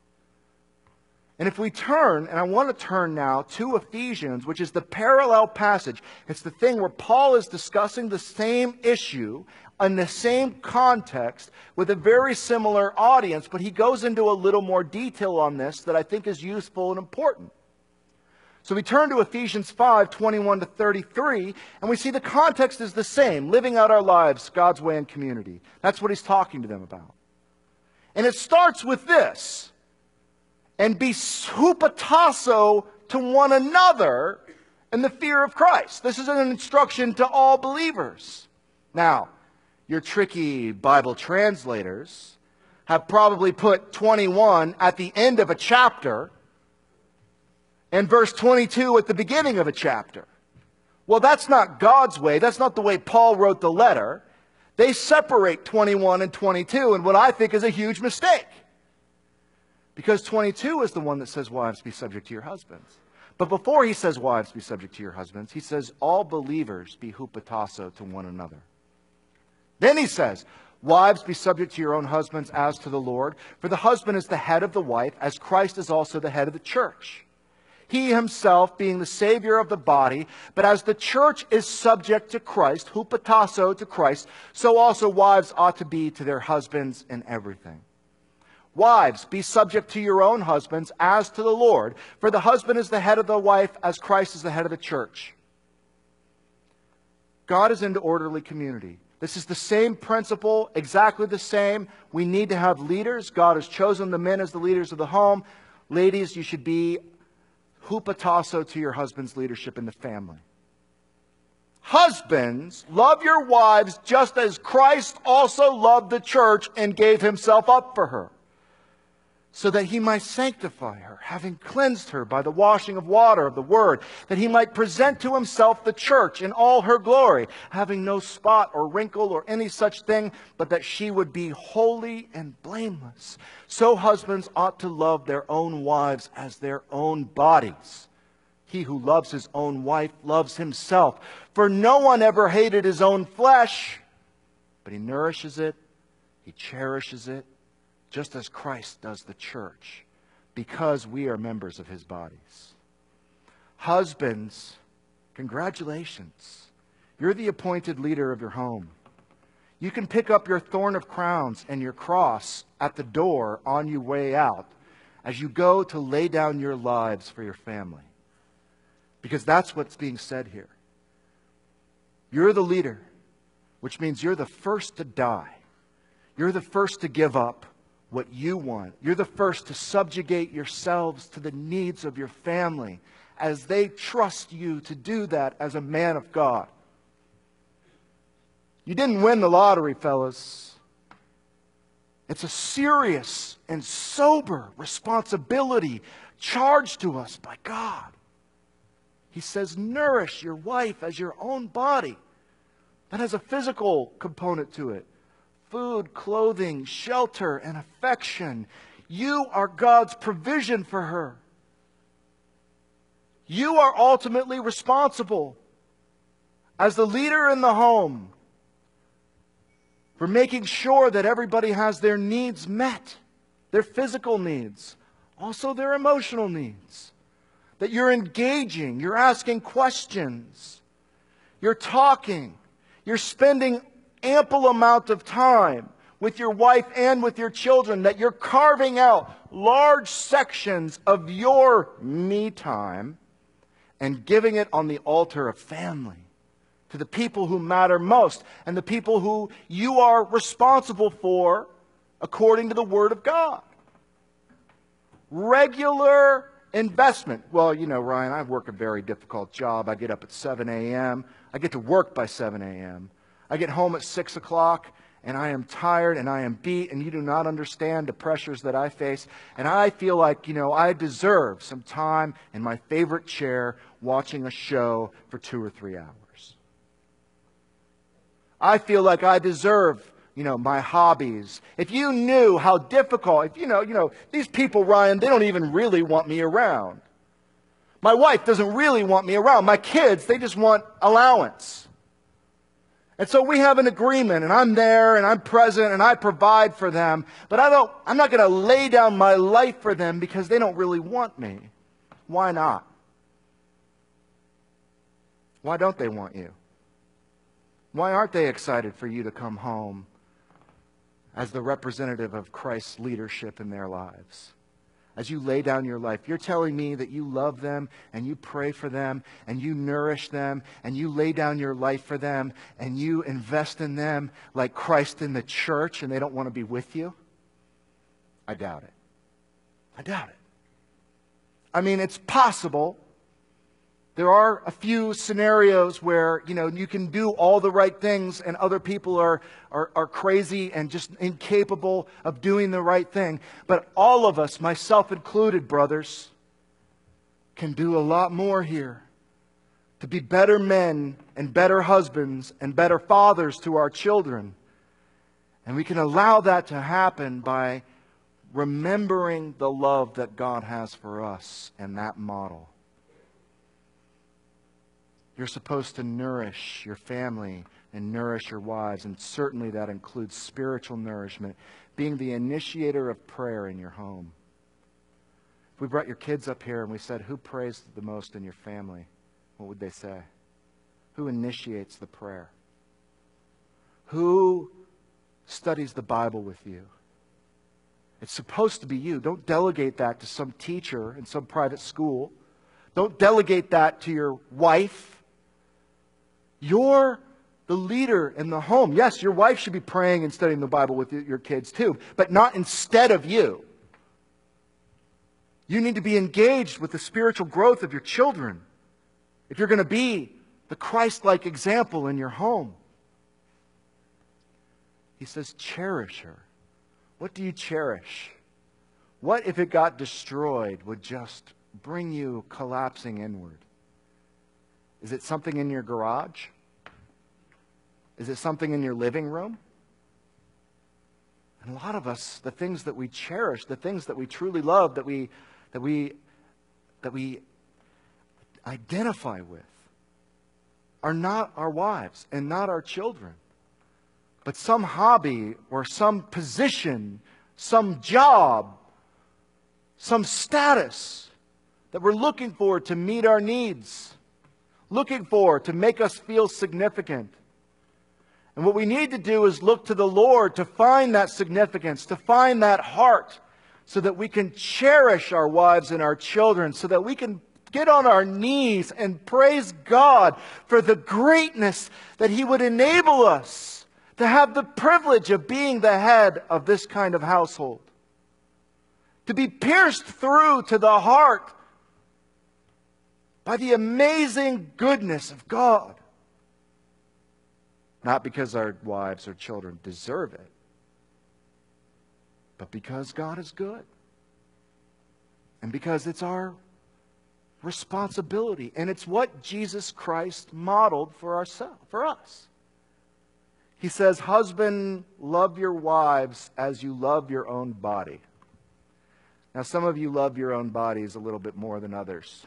And if we turn, and I want to turn now to Ephesians, which is the parallel passage. It's the thing where Paul is discussing the same issue in the same context with a very similar audience, but he goes into a little more detail on this that I think is useful and important. So we turn to Ephesians five, twenty-one to thirty-three, and we see the context is the same, living out our lives God's way in community. That's what he's talking to them about. And it starts with this, and be hupotasso to one another in the fear of Christ. This is an instruction to all believers. Now, your tricky Bible translators have probably put twenty-one at the end of a chapter, and verse twenty-two at the beginning of a chapter. Well, that's not God's way. That's not the way Paul wrote the letter. They separate twenty-one and twenty-two in what I think is a huge mistake. Because twenty-two is the one that says, wives, be subject to your husbands. But before he says, wives, be subject to your husbands, he says, all believers be hupotasso to one another. Then he says, wives, be subject to your own husbands as to the Lord. For the husband is the head of the wife, as Christ is also the head of the church. He himself being the Savior of the body, but as the church is subject to Christ, hupotasso to Christ, so also wives ought to be to their husbands in everything. Wives, be subject to your own husbands as to the Lord, for the husband is the head of the wife, as Christ is the head of the church. God is into orderly community. This is the same principle, exactly the same. We need to have leaders. God has chosen the men as the leaders of the home. Ladies, you should be hupotasso to your husband's leadership in the family. Husbands, love your wives just as Christ also loved the church and gave himself up for her, so that he might sanctify her, having cleansed her by the washing of water of the word, that he might present to himself the church in all her glory, having no spot or wrinkle or any such thing, but that she would be holy and blameless. So husbands ought to love their own wives as their own bodies. He who loves his own wife loves himself. For no one ever hated his own flesh, but he nourishes it, he cherishes it, just as Christ does the church, because we are members of his bodies. Husbands, congratulations. You're the appointed leader of your home. You can pick up your thorn of crowns and your cross at the door on your way out as you go to lay down your lives for your family. Because that's what's being said here. You're the leader, which means you're the first to die. You're the first to give up what you want. You're the first to subjugate yourselves to the needs of your family as they trust you to do that as a man of God. You didn't win the lottery, fellas. It's a serious and sober responsibility charged to us by God. He says, nourish your wife as your own body. That has a physical component to it. Food, clothing, shelter, and affection. You are God's provision for her. You are ultimately responsible as the leader in the home for making sure that everybody has their needs met, their physical needs, also their emotional needs. That you're engaging, you're asking questions, you're talking, you're spending ample amount of time with your wife and with your children, that you're carving out large sections of your me time and giving it on the altar of family to the people who matter most and the people who you are responsible for according to the Word of God. Regular investment. Well, you know, Ryan, I work a very difficult job. I get up at seven a.m. I get to work by seven a.m. I get home at six o'clock, and I am tired, and I am beat, and you do not understand the pressures that I face. And I feel like, you know, I deserve some time in my favorite chair watching a show for two or three hours. I feel like I deserve, you know, my hobbies. If you knew how difficult, if you know, you know, these people, Ryan, they don't even really want me around. My wife doesn't really want me around. My kids, they just want allowance. And so we have an agreement, and I'm there, and I'm present, and I provide for them. But I don't, I'm not going to lay down my life for them because they don't really want me. Why not? Why don't they want you? Why aren't they excited for you to come home as the representative of Christ's leadership in their lives? As you lay down your life, you're telling me that you love them and you pray for them and you nourish them and you lay down your life for them and you invest in them like Christ in the church, and they don't want to be with you? I doubt it. I doubt it. I mean, it's possible. There are a few scenarios where, you know, you can do all the right things and other people are, are, are crazy and just incapable of doing the right thing. But all of us, myself included, brothers, can do a lot more here to be better men and better husbands and better fathers to our children. And we can allow that to happen by remembering the love that God has for us and that model. You're supposed to nourish your family and nourish your wives, and certainly that includes spiritual nourishment, being the initiator of prayer in your home. If we brought your kids up here and we said, who prays the most in your family? What would they say? Who initiates the prayer? Who studies the Bible with you? It's supposed to be you. Don't delegate that to some teacher in some private school. Don't delegate that to your wife. You're the leader in the home. Yes, your wife should be praying and studying the Bible with your kids too, but not instead of you. You need to be engaged with the spiritual growth of your children if you're going to be the Christ-like example in your home. He says, cherish her. What do you cherish? What if it got destroyed would just bring you collapsing inward? Is it something in your garage? Is it something in your living room? And a lot of us, the things that we cherish, the things that we truly love, that we that we that we identify with, are not our wives and not our children, but some hobby or some position, some job, some status that we're looking for to meet our needs, looking for to make us feel significant. And what we need to do is look to the Lord to find that significance, to find that heart, so that we can cherish our wives and our children, so that we can get on our knees and praise God for the greatness that He would enable us to have the privilege of being the head of this kind of household. To be pierced through to the heart by the amazing goodness of God. Not because our wives or children deserve it, but because God is good. And because it's our responsibility. And it's what Jesus Christ modeled for ourselves, for us. He says, husband, love your wives as you love your own body. Now, some of you love your own bodies a little bit more than others.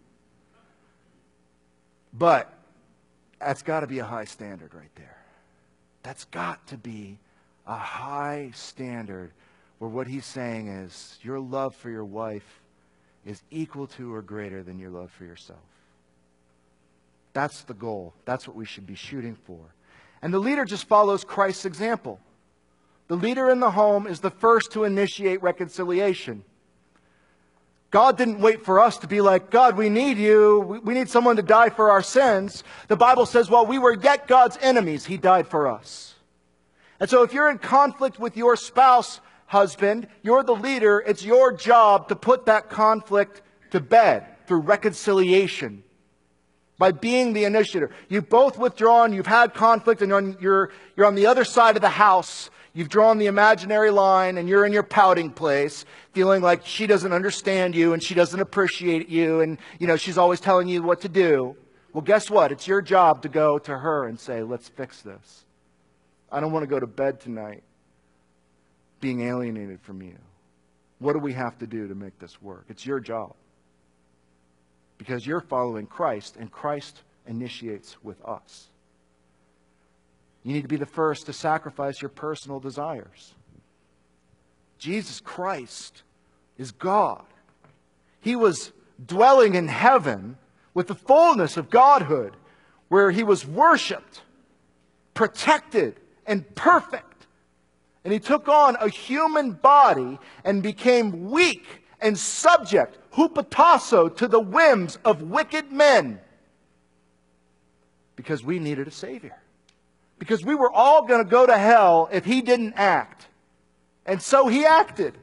But that's got to be a high standard right there. That's got to be a high standard where what he's saying is your love for your wife is equal to or greater than your love for yourself. That's the goal. That's what we should be shooting for. And the leader just follows Christ's example. The leader in the home is the first to initiate reconciliation. God didn't wait for us to be like, God, we need you. We, we need someone to die for our sins. The Bible says, while we were yet God's enemies, He died for us. And so if you're in conflict with your spouse, husband, you're the leader. It's your job to put that conflict to bed through reconciliation. By being the initiator. You've both withdrawn, you've had conflict, and you're on, you're, you're on the other side of the house. You've drawn the imaginary line, and you're in your pouting place, feeling like she doesn't understand you, and she doesn't appreciate you, and you know she's always telling you what to do. Well, guess what? It's your job to go to her and say, let's fix this. I don't want to go to bed tonight being alienated from you. What do we have to do to make this work? It's your job. Because you're following Christ, and Christ initiates with us. You need to be the first to sacrifice your personal desires. Jesus Christ is God. He was dwelling in heaven with the fullness of Godhood, where He was worshipped, protected, and perfect. And He took on a human body and became weak and subject, hupotasso, to the whims of wicked men. Because we needed a Savior. Because we were all going to go to hell if He didn't act. And so He acted.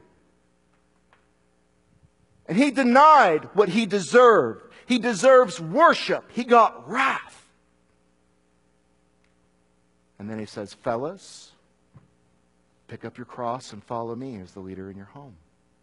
And He denied what He deserved. He deserves worship. He got wrath. And then He says, fellas, pick up your cross and follow me as the leader in your home.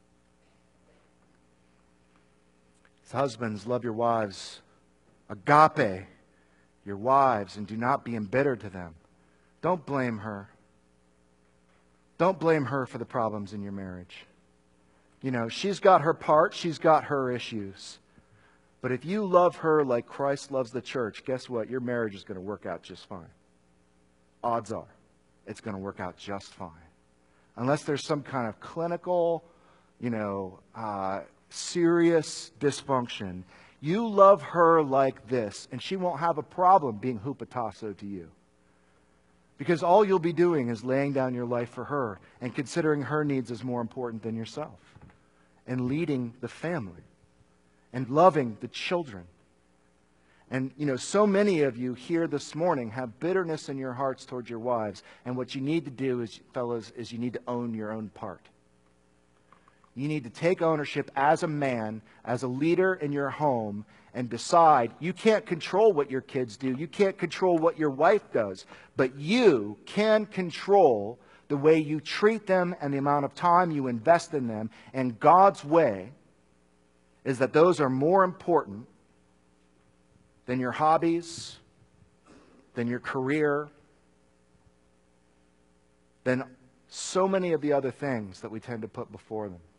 Husbands, love your wives. Agape your wives, and do not be embittered to them. Don't blame her. Don't blame her for the problems in your marriage. You know, she's got her part, she's got her issues. But if you love her like Christ loves the church, guess what? Your marriage is going to work out just fine. Odds are, it's going to work out just fine. Unless there's some kind of clinical, you know, uh, serious dysfunction. You love her like this, and she won't have a problem being hupotasso to you. Because all you'll be doing is laying down your life for her and considering her needs as more important than yourself. And leading the family. And loving the children. And, you know, so many of you here this morning have bitterness in your hearts towards your wives. And what you need to do, is, fellas, is you need to own your own part. You need to take ownership as a man, as a leader in your home, and decide you can't control what your kids do. You can't control what your wife does. But you can control the way you treat them and the amount of time you invest in them. And God's way is that those are more important than your hobbies, than your career, than so many of the other things that we tend to put before them.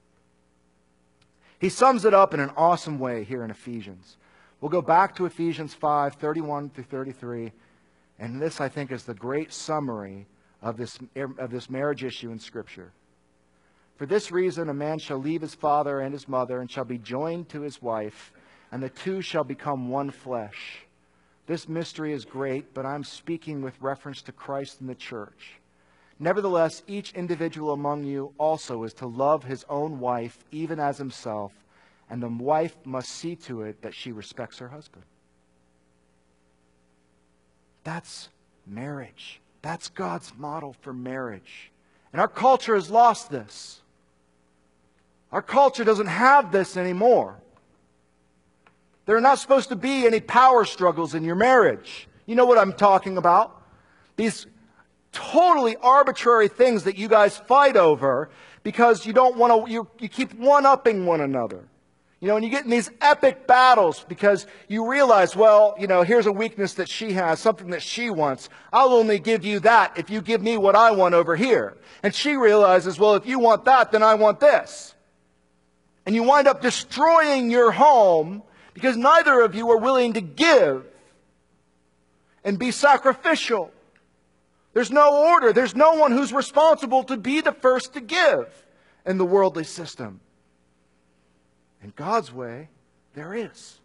He sums it up in an awesome way here in Ephesians. We'll go back to Ephesians five, thirty-one through thirty-three. And this, I think, is the great summary of this, of this marriage issue in Scripture. For this reason, a man shall leave his father and his mother, and shall be joined to his wife, and the two shall become one flesh. This mystery is great, but I'm speaking with reference to Christ and the church. Nevertheless, each individual among you also is to love his own wife, even as himself, and the wife must see to it that she respects her husband. That's marriage. That's God's model for marriage. And our culture has lost this. Our culture doesn't have this anymore. There are not supposed to be any power struggles in your marriage. You know what I'm talking about? These totally arbitrary things that you guys fight over because you don't want to, you, you keep one-upping one another. You know, and you get in these epic battles because you realize, well, you know, here's a weakness that she has, something that she wants. I'll only give you that if you give me what I want over here. And she realizes, well, if you want that, then I want this. And you wind up destroying your home because neither of you are willing to give and be sacrificial. There's no order. There's no one who's responsible to be the first to give in the worldly system. In God's way, there is.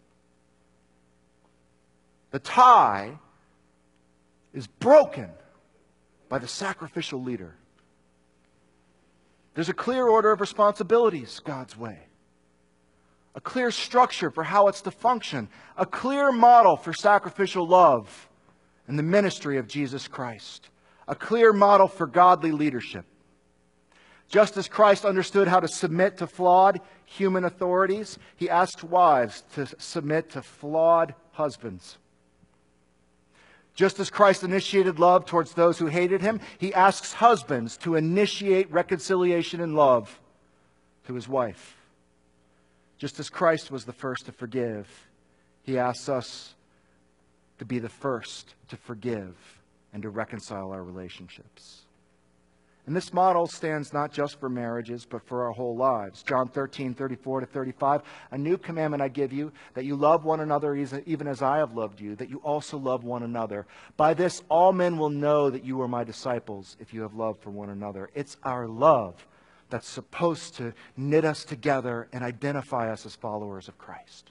The tie is broken by the sacrificial leader. There's a clear order of responsibilities God's way. A clear structure for how it's to function. A clear model for sacrificial love and the ministry of Jesus Christ. A clear model for godly leadership. Just as Christ understood how to submit to flawed human authorities, He asked wives to submit to flawed husbands. Just as Christ initiated love towards those who hated Him, He asks husbands to initiate reconciliation and love to his wife. Just as Christ was the first to forgive, He asks us to be the first to forgive and to reconcile our relationships. And this model stands not just for marriages, but for our whole lives. John thirteen, thirty-four to thirty-five, a new commandment I give you, that you love one another even as I have loved you, that you also love one another. By this all men will know that you are my disciples, if you have love for one another. It's our love that's supposed to knit us together and identify us as followers of Christ.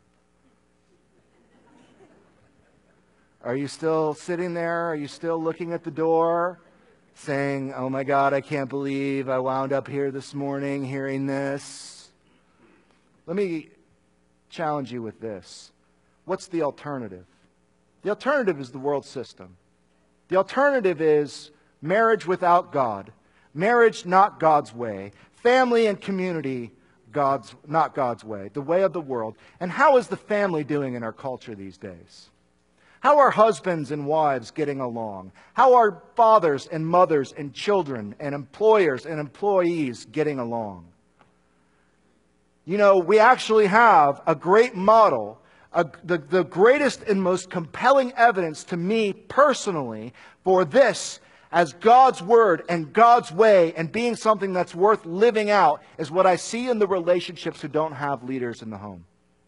Are you still sitting there? Are you still looking at the door, saying, oh my God, I can't believe I wound up here this morning hearing this? Let me challenge you with this. What's the alternative? The alternative is the world system. The alternative is marriage without God. Marriage not God's way. Family and community God's not God's way. The way of the world. And how is the family doing in our culture these days? How are husbands and wives getting along? How are fathers and mothers and children and employers and employees getting along? You know, we actually have a great model, a, the, the greatest and most compelling evidence to me personally for this as God's Word and God's way and being something that's worth living out is what I see in the relationships who don't have leaders in the home.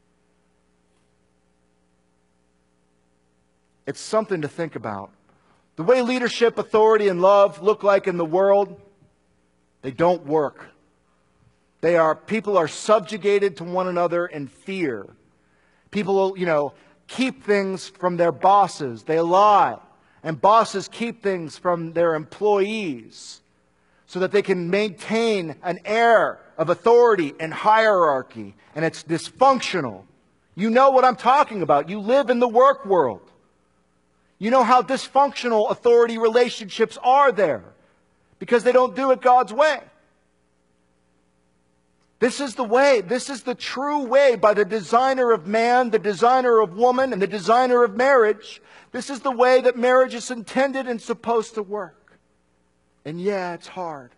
It's something to think about. The way leadership, authority, and love look like in the world, they don't work. They are, people are subjugated to one another in fear. People, you know, keep things from their bosses. They lie. And bosses keep things from their employees so that they can maintain an air of authority and hierarchy. And it's dysfunctional. You know what I'm talking about. You live in the work world. You know how dysfunctional authority relationships are there because they don't do it God's way. This is the way. This is the true way by the designer of man, the designer of woman, and the designer of marriage. This is the way that marriage is intended and supposed to work. And yeah, it's hard.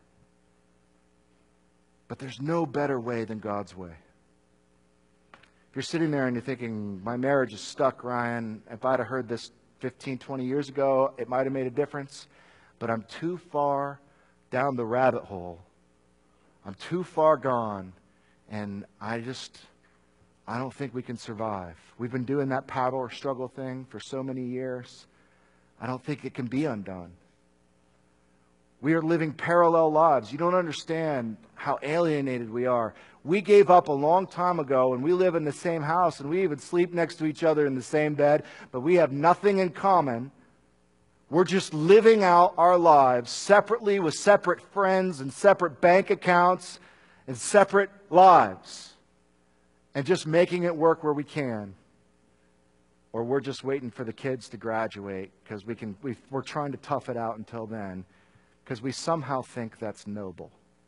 But there's no better way than God's way. If you're sitting there and you're thinking, my marriage is stuck, Ryan. If I'd have heard this fifteen, twenty years ago, it might have made a difference. But I'm too far down the rabbit hole. I'm too far gone. And I just, I don't think we can survive. We've been doing that power or struggle thing for so many years. I don't think it can be undone. We are living parallel lives. You don't understand how alienated we are. We gave up a long time ago, and we live in the same house, and we even sleep next to each other in the same bed, but we have nothing in common. We're just living out our lives separately with separate friends and separate bank accounts and separate lives, and just making it work where we can. Or we're just waiting for the kids to graduate because we can, we, we're trying to tough it out until then, because we somehow think that's noble.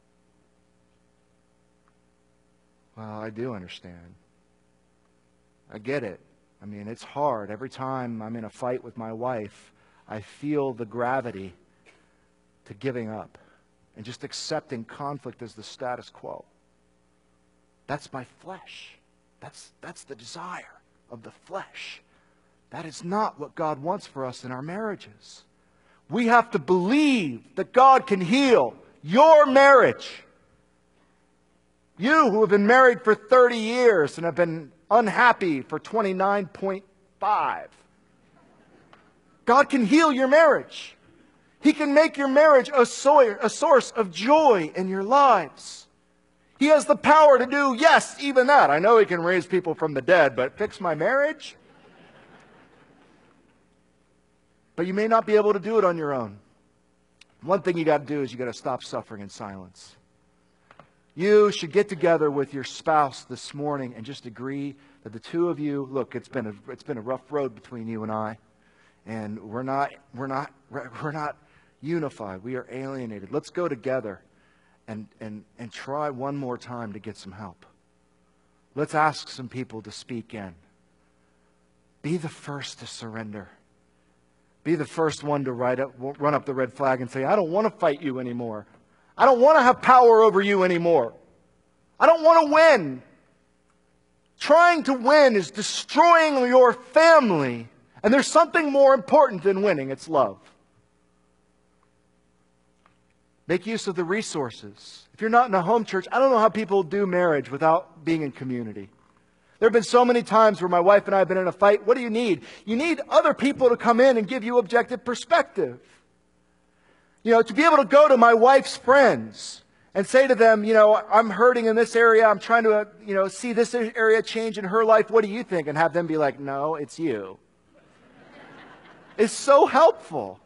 Well, I do understand. I get it. I mean, it's hard. Every time I'm in a fight with my wife, I feel the gravity to giving up and just accepting conflict as the status quo. That's my flesh. That's, that's the desire of the flesh. That is not what God wants for us in our marriages. We have to believe that God can heal your marriage. You who have been married for thirty years and have been unhappy for twenty-nine point five. God can heal your marriage. He can make your marriage a, so- a source of joy in your lives. He has the power to do, yes, even that. I know He can raise people from the dead, but fix my marriage? But you may not be able to do it on your own. One thing you got to do is you got to stop suffering in silence. You should get together with your spouse this morning and just agree that the two of you, look, it's been a, it's been a rough road between you and I, and we're not we're not we're not unified. We are alienated. Let's go together and and and try one more time to get some help. Let's ask some people to speak in. Be the first to surrender. Be the first one to write up, run up the red flag and say, I don't want to fight you anymore. I don't want to have power over you anymore. I don't want to win. Trying to win is destroying your family. And there's something more important than winning. It's love. Make use of the resources. If you're not in a home church, I don't know how people do marriage without being in community. There have been so many times where my wife and I have been in a fight. What do you need? You need other people to come in and give you objective perspective. You know, to be able to go to my wife's friends and say to them, you know, I'm hurting in this area. I'm trying to, uh, you know, see this area change in her life. What do you think? And have them be like, no, it's you. It's so helpful.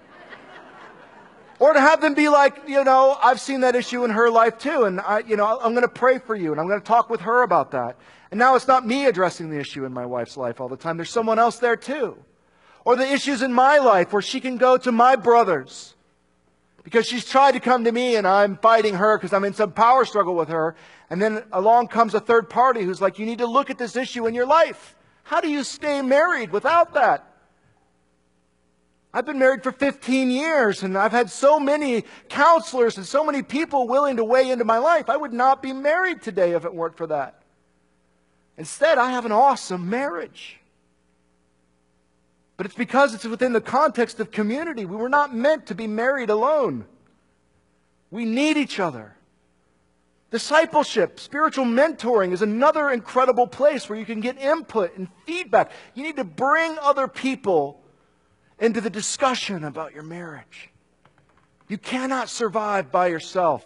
Or to have them be like, you know, I've seen that issue in her life too. And, I, you know, I'm going to pray for you. And I'm going to talk with her about that. And now it's not me addressing the issue in my wife's life all the time. There's someone else there too. Or the issues in my life where she can go to my brothers. Because she's tried to come to me and I'm fighting her because I'm in some power struggle with her. And then along comes a third party who's like, you need to look at this issue in your life. How do you stay married without that? I've been married for fifteen years and I've had so many counselors and so many people willing to weigh into my life. I would not be married today if it weren't for that. Instead, I have an awesome marriage. But it's because it's within the context of community. We were not meant to be married alone. We need each other. Discipleship, spiritual mentoring is another incredible place where you can get input and feedback. You need to bring other people into the discussion about your marriage. You cannot survive by yourself.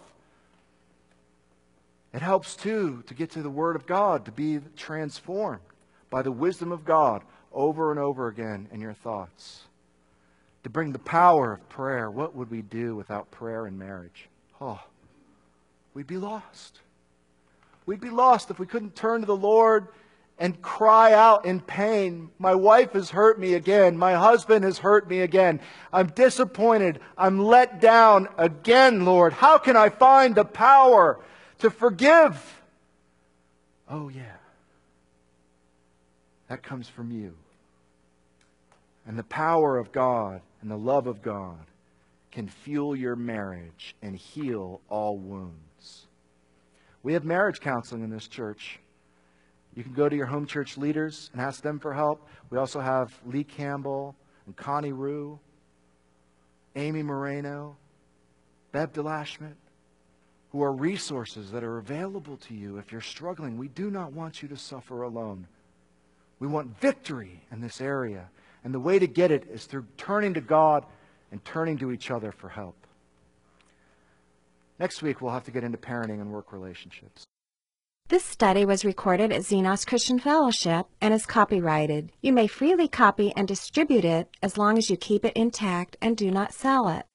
It helps too to get to the Word of God, to be transformed by the wisdom of God over and over again in your thoughts. To bring the power of prayer. What would we do without prayer in marriage? Oh, we'd be lost. We'd be lost if we couldn't turn to the Lord and cry out in pain. My wife has hurt me again. My husband has hurt me again. I'm disappointed. I'm let down again, Lord. How can I find the power to forgive? Oh, yeah. That comes from you. And the power of God and the love of God can fuel your marriage and heal all wounds. We have marriage counseling in this church. You can go to your home church leaders and ask them for help. We also have Lee Campbell and Connie Rue, Amy Moreno, Bev DeLashman, who are resources that are available to you if you're struggling. We do not want you to suffer alone. We want victory in this area. And the way to get it is through turning to God and turning to each other for help. Next week, we'll have to get into parenting and work relationships. This study was recorded at Xenos Christian Fellowship and is copyrighted. You may freely copy and distribute it as long as you keep it intact and do not sell it.